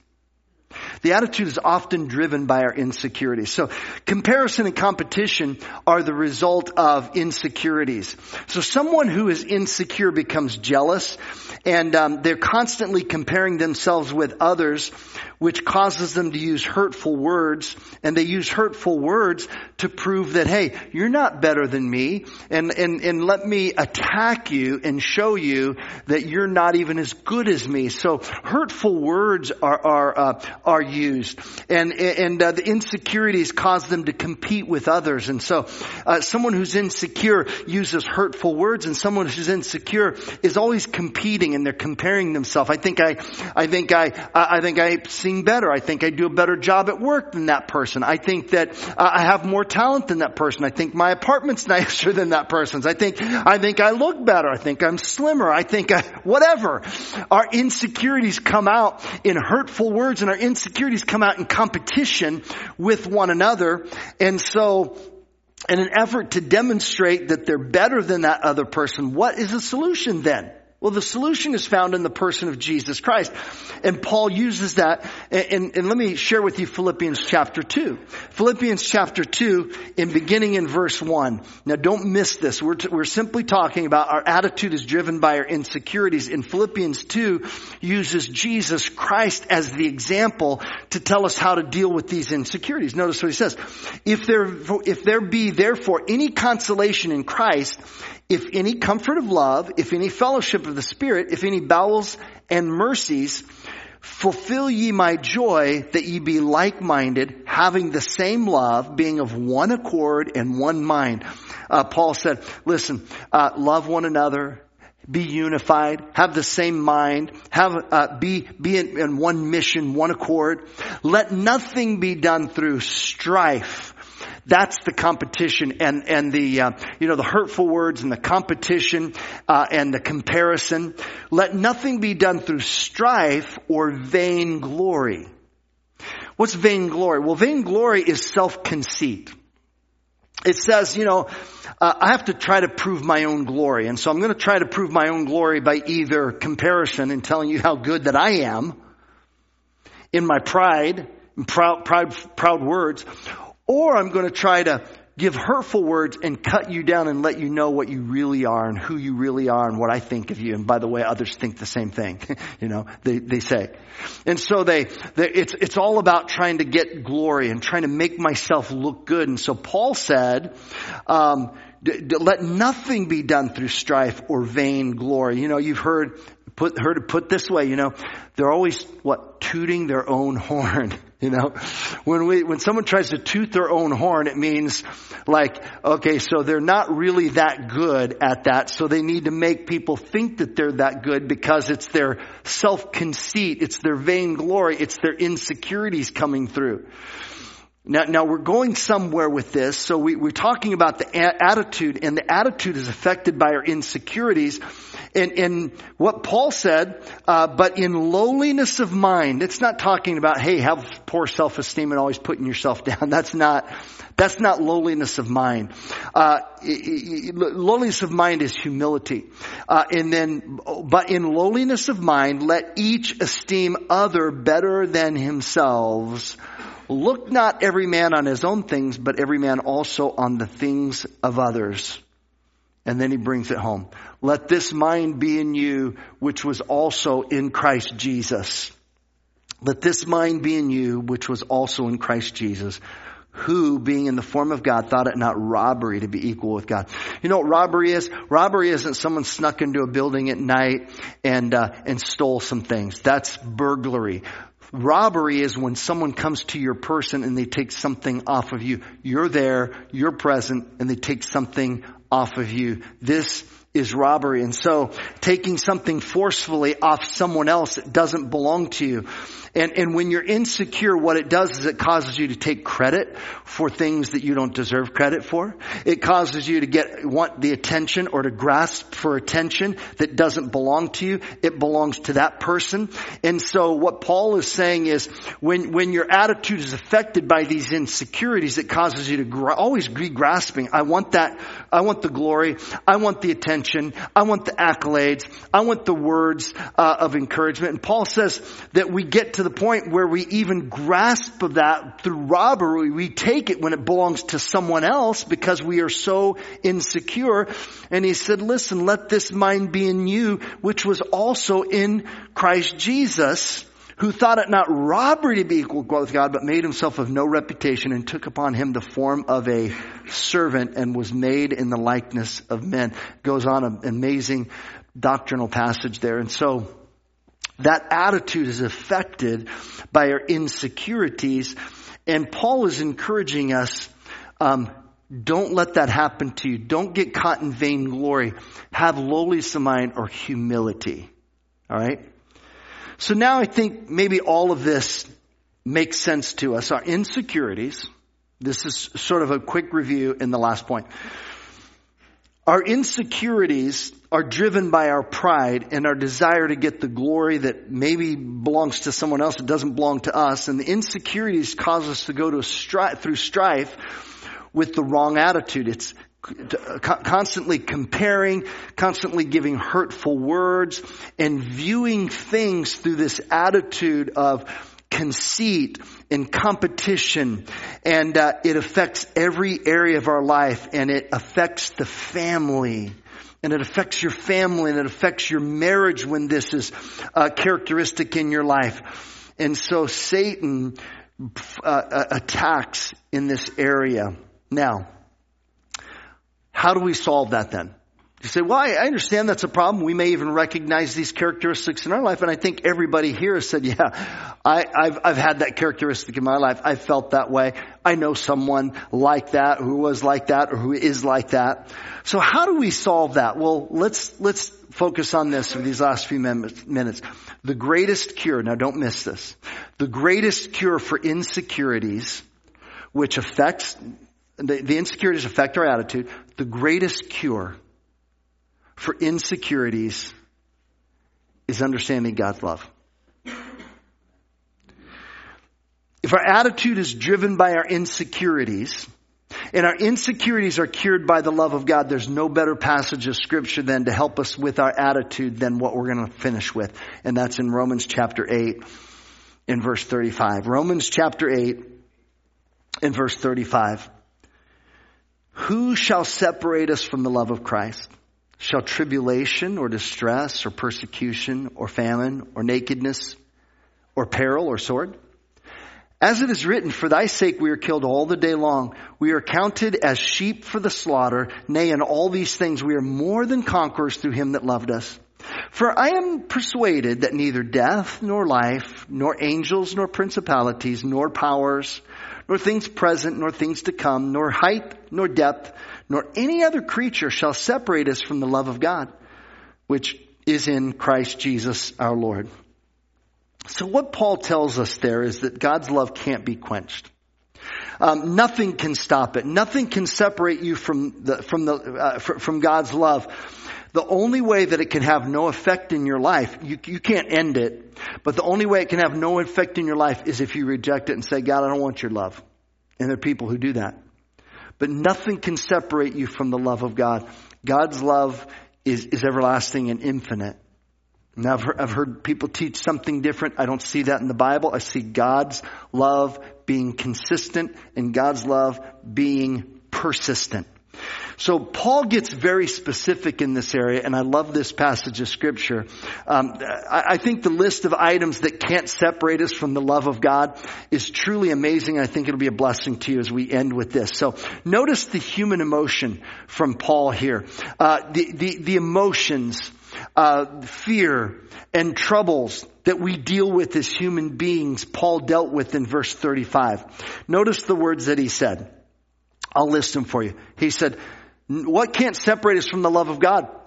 The attitude is often driven by our insecurities. So comparison and competition are the result of insecurities. So someone who is insecure becomes jealous, and um, they're constantly comparing themselves with others, which causes them to use hurtful words. And they use hurtful words to prove that, hey, you're not better than me, and, and, and let me attack you and show you that you're not even as good as me. So hurtful words are are uh, are used, and and uh, the insecurities cause them to compete with others. And so uh, someone who's insecure uses hurtful words, and someone who's insecure is always competing, and they're comparing themselves. I think I, I think I, I think I sing better. I think I do a better job at work than that person. I think that uh, I have more talent than that person. I think my apartment's nicer than that person's. I think I think I look better. I think I'm slimmer. I think I, whatever. Our insecurities come out in hurtful words, and our insecurities come out in competition with one another. And so, in an effort to demonstrate that they're better than that other person, what is the solution then? Well, the solution is found in the person of Jesus Christ. And Paul uses that. And, and let me share with you Philippians chapter two. Philippians chapter two, in beginning in verse one. Now, don't miss this. We're, t- we're simply talking about our attitude is driven by our insecurities. In Philippians two, uses Jesus Christ as the example to tell us how to deal with these insecurities. Notice what he says. If there, if there be therefore any consolation in Christ, if any comfort of love, if any fellowship of the Spirit, if any bowels and mercies, fulfill ye my joy, that ye be like-minded, having the same love, being of one accord and one mind. Uh, Paul said, listen, uh, love one another, be unified, have the same mind, have uh, be be in, in one mission, one accord. Let nothing be done through strife. That's the competition and, and the, uh, you know, the hurtful words and the competition, uh, and the comparison. Let nothing be done through strife or vain glory. What's vain glory? Well, vain glory is self-conceit. It says, you know, uh, I have to try to prove my own glory. And so I'm going to try to prove my own glory by either comparison and telling you how good that I am in my pride, and proud, proud, proud words, or I'm going to try to give hurtful words and cut you down and let you know what you really are and who you really are and what I think of you. And by the way, others think the same thing, you know, they, they say. And so they, they, it's, it's all about trying to get glory and trying to make myself look good. And so Paul said, um, d- d- let nothing be done through strife or vain glory. You know, you've heard, put, heard it put this way, you know, they're always, what, tooting their own horn. You know, when we, when someone tries to toot their own horn, it means like, okay, so they're not really that good at that. So they need to make people think that they're that good because it's their self-conceit. It's their vain glory. It's their insecurities coming through. Now, now we're going somewhere with this. So we, we're talking about the a- attitude, and the attitude is affected by our insecurities. And, and what Paul said, uh, but in lowliness of mind, it's not talking about, hey, have poor self-esteem and always putting yourself down. That's not, that's not lowliness of mind. Uh, lowliness of mind is humility. Uh, and then, but in lowliness of mind, let each esteem other better than themselves. Look not every man on his own things, but every man also on the things of others. And then he brings it home. Let this mind be in you, which was also in Christ Jesus. Let this mind be in you, which was also in Christ Jesus, who, being in the form of God, thought it not robbery to be equal with God. You know what robbery is? Robbery isn't someone snuck into a building at night and uh, and stole some things. That's burglary. Robbery is when someone comes to your person and they take something off of you. You're there, you're present, and they take something off of you. This is robbery. And so taking something forcefully off someone else that doesn't belong to you. And, and when you're insecure, what it does is it causes you to take credit for things that you don't deserve credit for. It causes you to get, want the attention or to grasp for attention that doesn't belong to you. It belongs to that person. And so what Paul is saying is when, when your attitude is affected by these insecurities, it causes you to gra- always be grasping. I want that. I want the glory. I want the attention. I want the accolades. I want the words uh, of encouragement. And Paul says that we get to the point where we even grasp of that through robbery. We take it when it belongs to someone else because we are so insecure. And he said, listen, let this mind be in you, which was also in Christ Jesus, who thought it not robbery to be equal with God, but made himself of no reputation and took upon him the form of a servant and was made in the likeness of men. Goes on, an amazing doctrinal passage there. And so that attitude is affected by our insecurities. And Paul is encouraging us, um, don't let that happen to you. Don't get caught in vainglory. Have lowliness of mind or humility. All right? So now I think maybe all of this makes sense to us. Our insecurities. This is sort of a quick review in the last point. Our insecurities are driven by our pride and our desire to get the glory that maybe belongs to someone else. It doesn't belong to us. And the insecurities cause us to go to a stri- through strife with the wrong attitude. It's constantly comparing, constantly giving hurtful words, and viewing things through this attitude of conceit and competition. And uh, it affects every area of our life, and it affects the family. And it affects your family, and it affects your marriage when this is a characteristic in your life. And so Satan uh, attacks in this area. Now, how do we solve that then? You say, well, I understand that's a problem. We may even recognize these characteristics in our life. And I think everybody here has said, yeah, I, I've, I've had that characteristic in my life. I felt that way. I know someone like that, who was like that, or who is like that. So how do we solve that? Well, let's, let's focus on this for these last few minutes. The greatest cure, now don't miss this. The greatest cure for insecurities, which affects, the, the insecurities affect our attitude. The greatest cure for insecurities is understanding God's love. If our attitude is driven by our insecurities, and our insecurities are cured by the love of God, there's no better passage of Scripture than to help us with our attitude than what we're going to finish with. And that's in Romans chapter eight in verse thirty-five. Romans chapter eight in verse thirty-five. Who shall separate us from the love of Christ? Shall tribulation or distress or persecution or famine or nakedness or peril or sword? As it is written, for thy sake we are killed all the day long. We are counted as sheep for the slaughter. Nay, in all these things we are more than conquerors through him that loved us. For I am persuaded that neither death nor life, nor angels nor principalities, nor powers, nor things present, nor things to come, nor height, nor depth, nor any other creature shall separate us from the love of God, which is in Christ Jesus our Lord. So what Paul tells us there is that God's love can't be quenched. Um, nothing can stop it. Nothing can separate you from the from the uh, fr- from God's love. The only way that it can have no effect in your life, you, you can't end it, but the only way it can have no effect in your life is if you reject it and say, God, I don't want your love. And there are people who do that. But nothing can separate you from the love of God. God's love is, is everlasting and infinite. Now, I've heard, I've heard people teach something different. I don't see that in the Bible. I see God's love being consistent and God's love being persistent. So Paul gets very specific in this area, and I love this passage of Scripture. Um, I, I think the list of items that can't separate us from the love of God is truly amazing. I think it'll be a blessing to you as we end with this. So notice the human emotion from Paul here. Uh, the, the, the emotions, uh, fear and troubles that we deal with as human beings, Paul dealt with in verse thirty-five. Notice the words that he said. I'll list them for you. He said, what can't separate us from the love of God?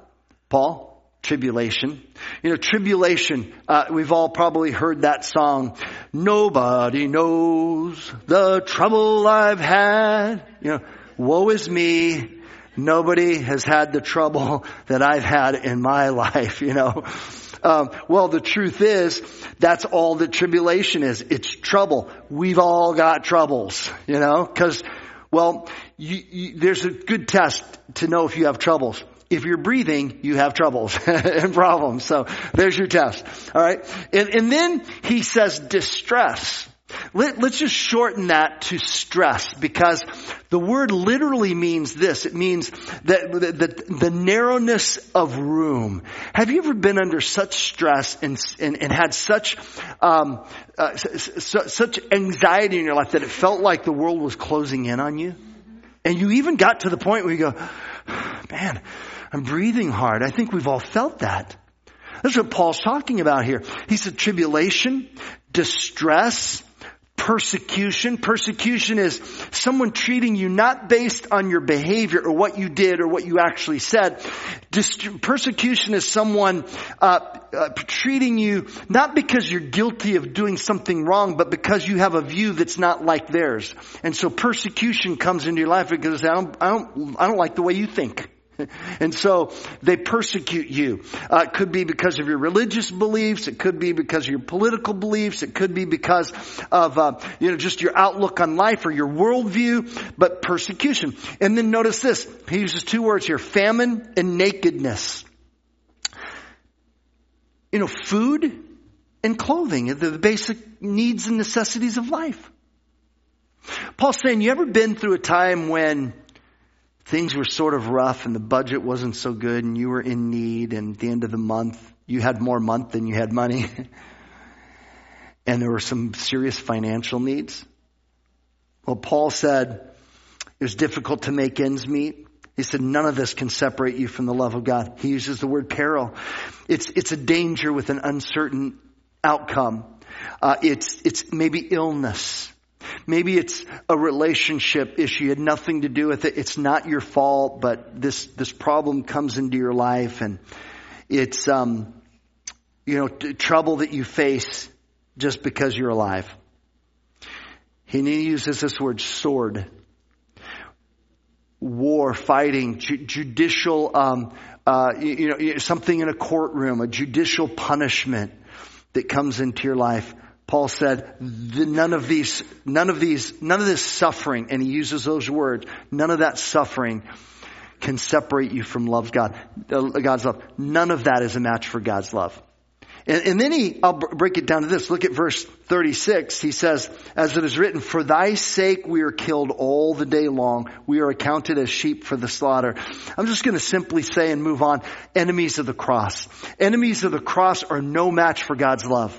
Paul? Tribulation. You know, tribulation, uh, we've all probably heard that song, nobody knows the trouble I've had. You know, woe is me. Nobody has had the trouble that I've had in my life, you know. Um, well, the truth is, that's all that tribulation is. It's trouble. We've all got troubles, you know, because, well, you, you, there's a good test to know if you have troubles. If you're breathing, you have troubles and problems. So there's your test. All right. And, and then he says distress. Let, let's just shorten that to stress, because the word literally means this. It means that the, the, the narrowness of room. Have you ever been under such stress and, and, and had such, um, uh, su- such anxiety in your life that it felt like the world was closing in on you? And you even got to the point where you go, man, I'm breathing hard. I think we've all felt that. That's what Paul's talking about here. He said tribulation, distress, persecution. Persecution is someone treating you not based on your behavior or what you did or what you actually said. Dist- persecution is someone uh, uh, treating you not because you're guilty of doing something wrong, but because you have a view that's not like theirs. And so persecution comes into your life because I don't, I don't, I don't like the way you think. And so they persecute you. Uh, it could be because of your religious beliefs. It could be because of your political beliefs. It could be because of, uh, you know, just your outlook on life or your worldview. But persecution. And then notice this. He uses two words here. Famine and nakedness. You know, food and clothing are the basic needs and necessities of life. Paul's saying, you ever been through a time when things were sort of rough and the budget wasn't so good and you were in need, and at the end of the month you had more month than you had money and there were some serious financial needs? Well, Paul said it was difficult to make ends meet. He said none of this can separate you from the love of God. He uses the word peril. It's it's a danger with an uncertain outcome. Uh, it's it's maybe illness. Maybe it's a relationship issue. You had nothing to do with it. It's not your fault, but this, this problem comes into your life, and it's, um, you know, t- trouble that you face just because you're alive. And he uses this word sword. War, fighting, ju- judicial, um, uh, you, you know, something in a courtroom, a judicial punishment that comes into your life. Paul said, the, none of these, none of these, none of this suffering, and he uses those words, none of that suffering can separate you from love God, uh, God's love. None of that is a match for God's love. And, and then he, I'll break it down to this. Look at verse thirty-six. He says, as it is written, for thy sake we are killed all the day long. We are accounted as sheep for the slaughter. I'm just going to simply say and move on. Enemies of the cross. Enemies of the cross are no match for God's love.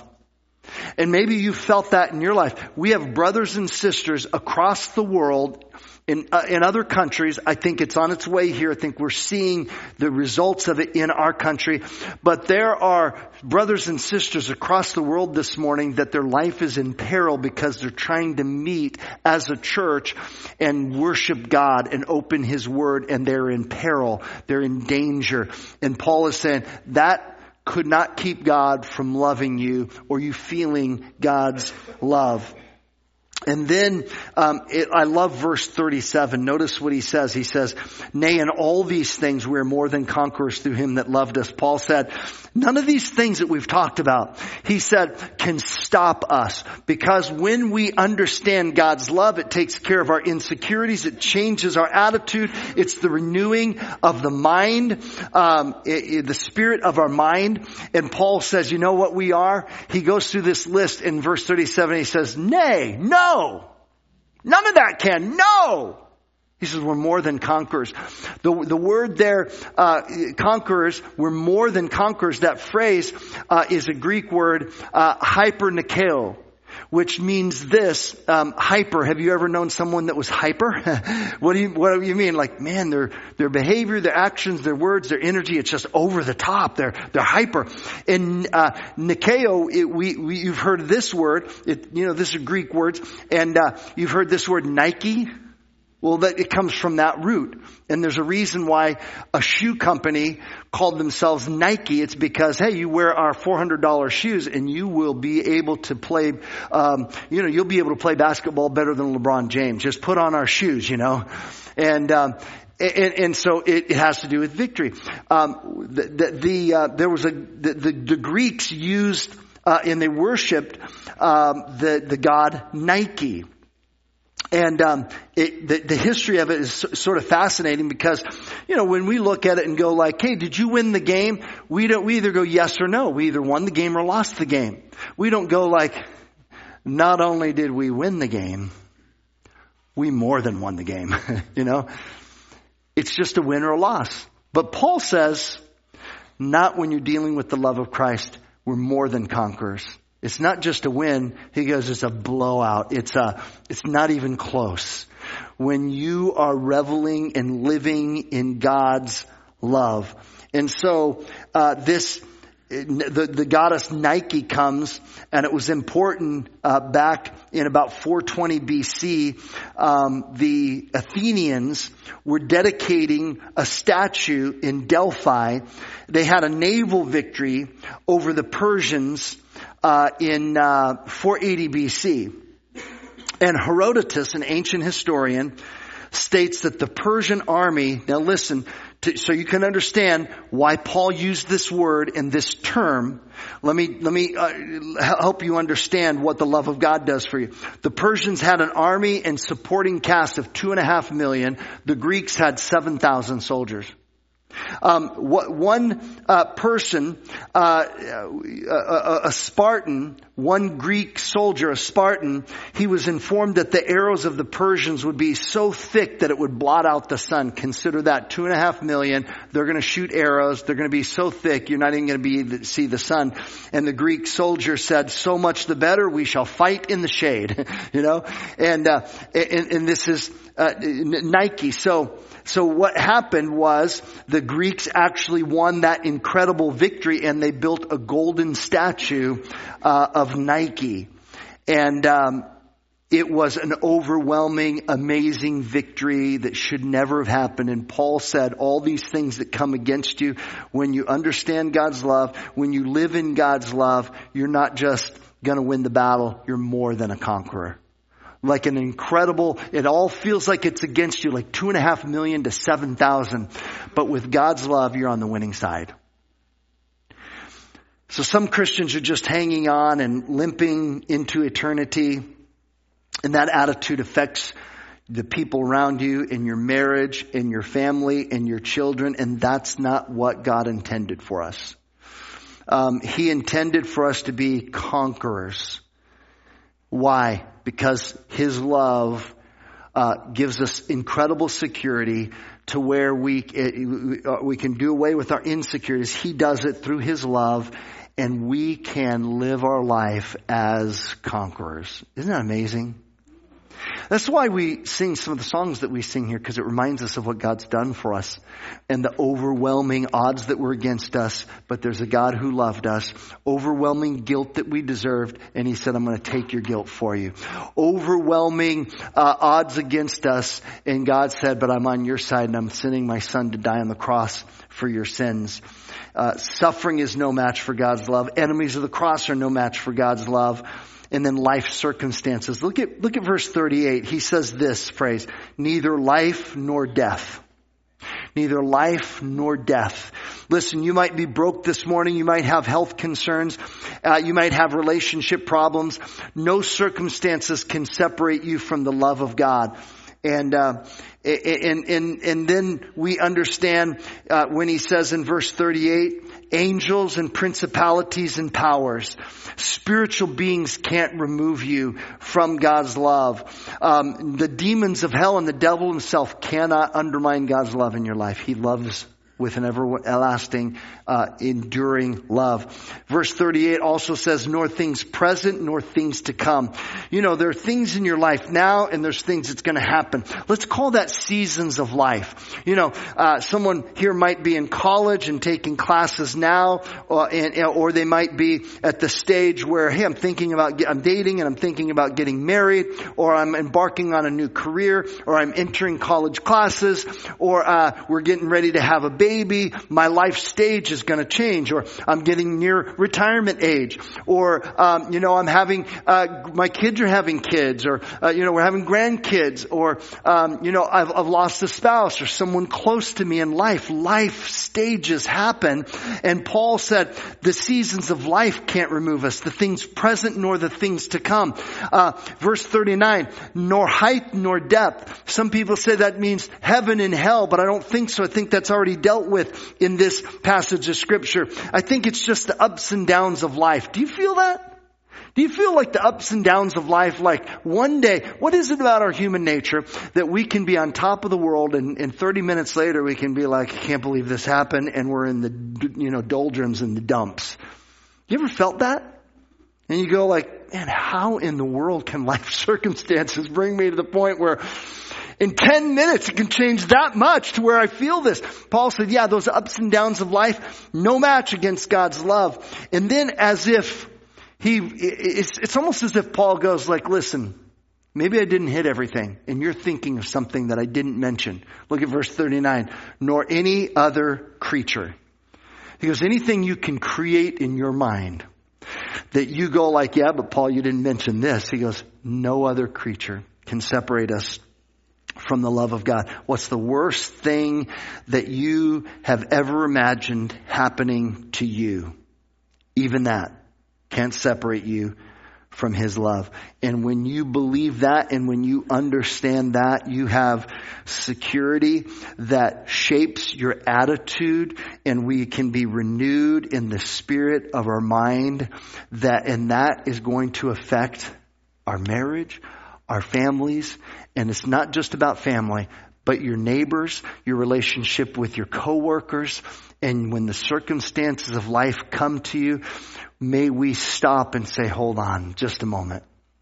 And maybe you felt that in your life. We have brothers and sisters across the world, in uh, in other countries. I think it's on its way here. I think we're seeing the results of it in our country. But there are brothers and sisters across the world this morning that their life is in peril because they're trying to meet as a church and worship God and open His Word, and they're in peril. They're in danger. And Paul is saying that could not keep God from loving you or you feeling God's love. And then um, it, I love verse thirty-seven. Notice what he says. He says, nay, in all these things we are more than conquerors through Him that loved us. Paul said, none of these things that we've talked about, he said, can stop us. Because when we understand God's love, it takes care of our insecurities. It changes our attitude. It's the renewing of the mind, um, it, it, the spirit of our mind. And Paul says, you know what we are? He goes through this list in verse thirty-seven. He says, nay, no. No, none of that can. No. He says we're more than conquerors. The, the word there, uh, conquerors, we're more than conquerors. That phrase uh, is a Greek word, uh, hypernikeo, which means this, um, hyper. Have you ever known someone that was hyper? What do you, what do you mean? Like, man, their, their behavior, their actions, their words, their energy, it's just over the top. They're, they're hyper. And, uh, nikeo, it, we, we, you've heard this word. It, you know, this is Greek words. And, uh, you've heard this word Nike. Well, that it comes from that root. And there's a reason why a shoe company called themselves Nike. It's because, hey, you wear our four hundred dollars shoes and you will be able to play, um, you know, you'll be able to play basketball better than LeBron James. Just put on our shoes, you know. And, um, and, and so it, it has to do with victory. Um, the, the, the uh, there was a, the, the, the Greeks used, uh, and they worshiped, um, the, the god Nike. And um, it, the, the history of it is sort of fascinating because, you know, when we look at it and go like, hey, did you win the game? We don't. We either go yes or no. We either won the game or lost the game. We don't go like, not only did we win the game, we more than won the game. You know, it's just a win or a loss. But Paul says, not when you're dealing with the love of Christ. We're more than conquerors. It's not just a win. He goes, it's a blowout. It's a, it's not even close. When you are reveling and living in God's love. And so, uh, this, the, the goddess Nike comes, and it was important, uh, back in about four twenty B C, um, the Athenians were dedicating a statue in Delphi. They had a naval victory over the Persians Uh, in uh, four eighty B C. And Herodotus, an ancient historian, states that the Persian army, now listen, to, so you can understand why Paul used this word and this term. Let me, let me uh, help you understand what the love of God does for you. The Persians had an army and supporting cast of two and a half million. The Greeks had seven thousand soldiers. Um, what, one uh, person, uh, a, a Spartan, one Greek soldier, a Spartan, he was informed that the arrows of the Persians would be so thick that it would blot out the sun. Consider that, two and a half million. They're going to shoot arrows. They're going to be so thick, you're not even going to be able to see the sun. And the Greek soldier said, so much the better. We shall fight in the shade. You know, and uh, and, and this is uh, Nike. So. So what happened was the Greeks actually won that incredible victory, and they built a golden statue uh, of Nike. And um, it was an overwhelming, amazing victory that should never have happened. And Paul said all these things that come against you, when you understand God's love, when you live in God's love, you're not just going to win the battle, you're more than a conqueror. Like an incredible, it all feels like it's against you, like two and a half million to seven thousand. But with God's love, you're on the winning side. So some Christians are just hanging on and limping into eternity. And that attitude affects the people around you, in your marriage, in your family, in your children. And that's not what God intended for us. Um, he intended for us to be conquerors. Why? Because His love uh, gives us incredible security to where we uh, we can do away with our insecurities. He does it through His love, and we can live our life as conquerors. Isn't that amazing? That's why we sing some of the songs that we sing here, because it reminds us of what God's done for us and the overwhelming odds that were against us. But there's a God who loved us. Overwhelming guilt that we deserved. And He said, I'm going to take your guilt for you. Overwhelming uh, odds against us. And God said, but I'm on your side, and I'm sending my Son to die on the cross for your sins. Uh, suffering is no match for God's love. Enemies of the cross are no match for God's love. And then life circumstances. Look at, look at verse thirty-eight. He says this phrase, neither life nor death. Neither life nor death. Listen, you might be broke this morning. You might have health concerns. Uh, you might have relationship problems. No circumstances can separate you from the love of God. And, uh, and, and, and then we understand, uh, when he says in verse thirty-eight, angels and principalities and powers, spiritual beings can't remove you from God's love. Um, the demons of hell and the devil himself cannot undermine God's love in your life. He loves with an everlasting, uh, enduring love. Verse thirty-eight also says, nor things present, nor things to come. You know, there are things in your life now, and there's things that's going to happen. Let's call that seasons of life. You know, uh, someone here might be in college and taking classes now, or, and, or they might be at the stage where, hey, I'm thinking about, I'm dating and I'm thinking about getting married, or I'm embarking on a new career, or I'm entering college classes, or uh, we're getting ready to have a baby. Baby, my life stage is going to change, or I'm getting near retirement age, or um, you know, I'm having uh, my kids are having kids, or uh, you know, we're having grandkids, or um, you know, I've, I've lost a spouse or someone close to me in life. Life stages happen, and Paul said the seasons of life can't remove us, the things present nor the things to come. Uh, verse thirty-nine, nor height nor depth. Some people say that means heaven and hell, but I don't think so. I think that's already dealt with in this passage of scripture. I think it's just the ups and downs of life. Do you feel that? Do you feel like the ups and downs of life, like one day, what is it about our human nature that we can be on top of the world and, and thirty minutes later we can be like, I can't believe this happened, and we're in the, you know, doldrums and the dumps. You ever felt that? And you go like, man, how in the world can life circumstances bring me to the point where in ten minutes, it can change that much to where I feel this? Paul said, yeah, those ups and downs of life, no match against God's love. And then as if he, it's, it's almost as if Paul goes like, listen, maybe I didn't hit everything, and you're thinking of something that I didn't mention. Look at verse thirty-nine. Nor any other creature. He goes, anything you can create in your mind that you go like, yeah, but Paul, you didn't mention this. He goes, no other creature can separate us from the love of God. What's the worst thing that you have ever imagined happening to you? Even that can't separate you from His love. And when you believe that, and when you understand that, you have security that shapes your attitude, and we can be renewed in the spirit of our mind, that, and that is going to affect our marriage, our families. And it's not just about family, but your neighbors, your relationship with your coworkers. And when the circumstances of life come to you, may we stop and say, hold on just a moment.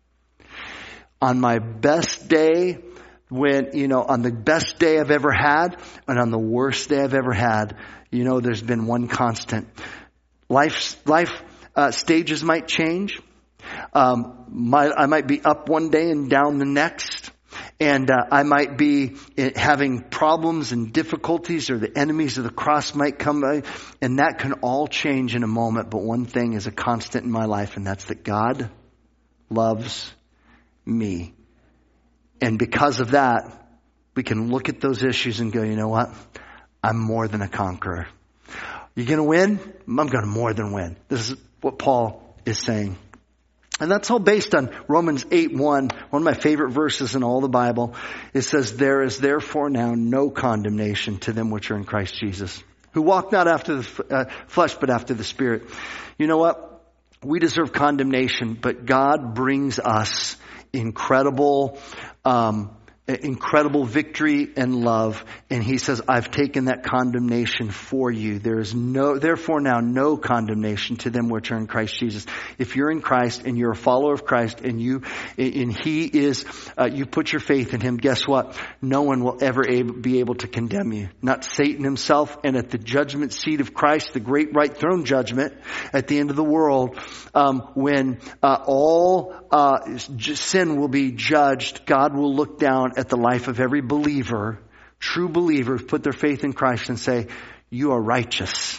On my best day, when, you know, on the best day I've ever had, and on the worst day I've ever had, you know, there's been one constant. Life, life uh, stages might change. Um, my, I might be up one day and down the next. And uh, I might be having problems and difficulties, or the enemies of the cross might come by, and that can all change in a moment. But one thing is a constant in my life, and that's that God loves me. And because of that, we can look at those issues and go, you know what? I'm more than a conqueror. You going to win? I'm going to more than win. This is what Paul is saying. And that's all based on Romans eight one, one of my favorite verses in all the Bible. It says, there is therefore now no condemnation to them which are in Christ Jesus, who walk not after the uh, flesh, but after the Spirit. You know what? We deserve condemnation, but God brings us incredible, um, incredible victory and love. And He says, I've taken that condemnation for you. There is no, therefore now no condemnation to them which are in Christ Jesus. If you're in Christ and you're a follower of Christ, and you, and He is, uh, you put your faith in Him, guess what? No one will ever able, be able to condemn you. Not Satan himself. And at the judgment seat of Christ, the great white throne judgment at the end of the world, um, when uh, all uh, sin will be judged, God will look down at the life of every believer, true believer, who put their faith in Christ, and say, you are righteous.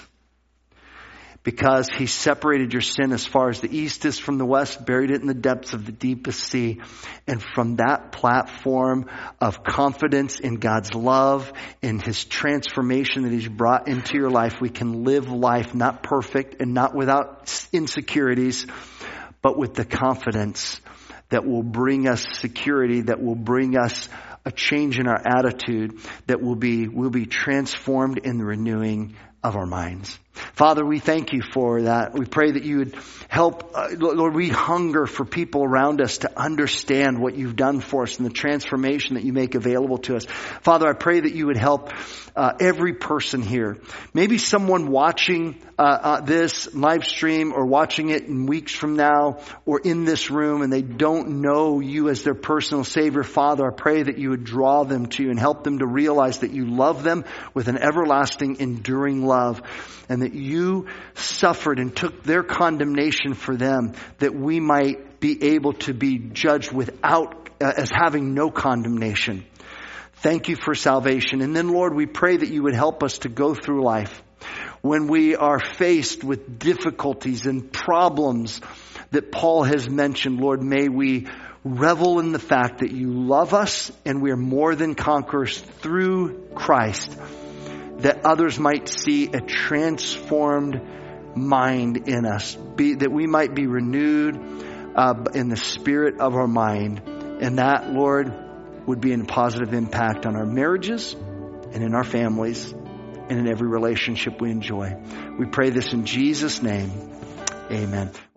Because He separated your sin as far as the east is from the west, buried it in the depths of the deepest sea. And from that platform of confidence in God's love, in His transformation that He's brought into your life, we can live life not perfect and not without insecurities, but with the confidence that will bring us security, that will bring us a change in our attitude, that will be, will be transformed in the renewing of our minds. Father, we thank you for that. We pray that you would help, uh, Lord, we hunger for people around us to understand what you've done for us and the transformation that you make available to us. Father, I pray that you would help uh, every person here. Maybe someone watching uh, uh, this live stream or watching it in weeks from now or in this room and they don't know you as their personal Savior. Father, I pray that you would draw them to you and help them to realize that you love them with an everlasting, enduring love, and that you suffered and took their condemnation for them, that we might be able to be judged without, uh, as having no condemnation. Thank you for salvation. And then, Lord, we pray that you would help us to go through life when we are faced with difficulties and problems that Paul has mentioned. Lord, may we revel in the fact that you love us and we are more than conquerors through Christ, that others might see a transformed mind in us, be, that we might be renewed uh, in the spirit of our mind. And that, Lord, would be a positive impact on our marriages and in our families and in every relationship we enjoy. We pray this in Jesus' name. Amen.